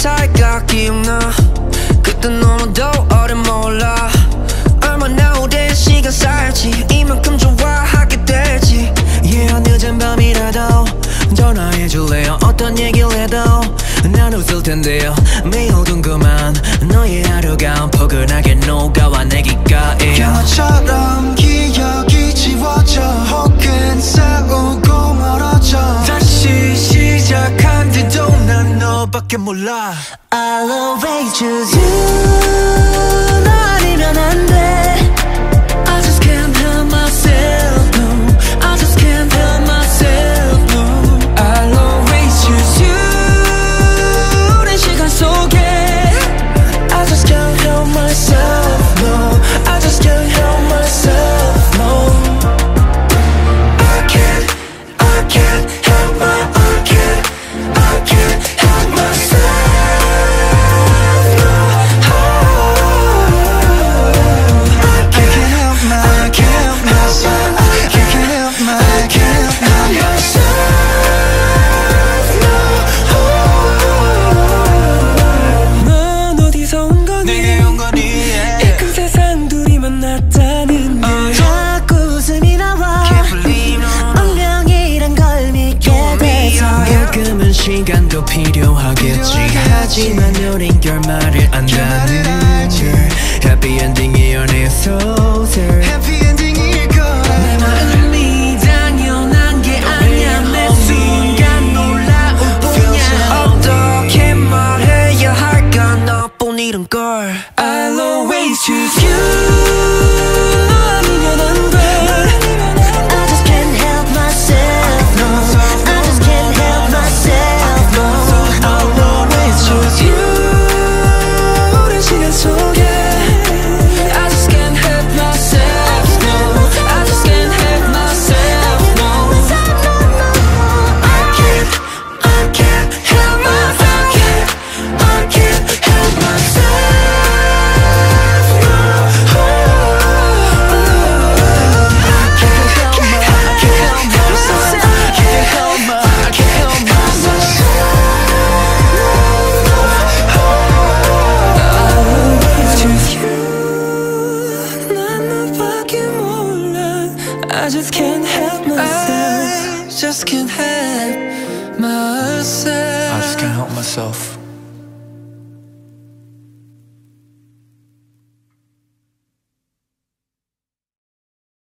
살까 기억나 그때 너무도 어려 몰라 얼마나 오랜 시간 살지 이만큼 좋아하게 되지 yeah 늦은 밤이라도 전화해줄래요 어떤 얘기를 해도 난 웃을 텐데요 매일 궁금한 너의 하루가 포근하게 녹아와 내 귓가에 영화처럼 기억이 지워져 혹은 싸우고 멀어져 다시 시작한데도 난 너밖에 몰라 I'll always choose you 너 아니면 안 돼 I just can't help myself no I just can't help myself no I'll always choose you 오랜 시간 속에 I just can't help myself no I just can't help myself no I can't help I can't help myself no I can't help myself I can't help myself 넌 어디서 온 거니 내게 온 거니 이 큰 세상 둘이 만났다는 게 자꾸 웃음이 나와 Can't believe no 운명이란 걸 믿게 돼서 가끔은 시간도 필요하겠지 하지만 우린 결말을 안다는 걸 Happy ending이 연애 소설 Happy ending일 거라 내 마음이 당연한 게 아니야 매 순간 놀라울 뿐이야 어떻게 말해야 할까 너뿐이란 걸 I'll always choose you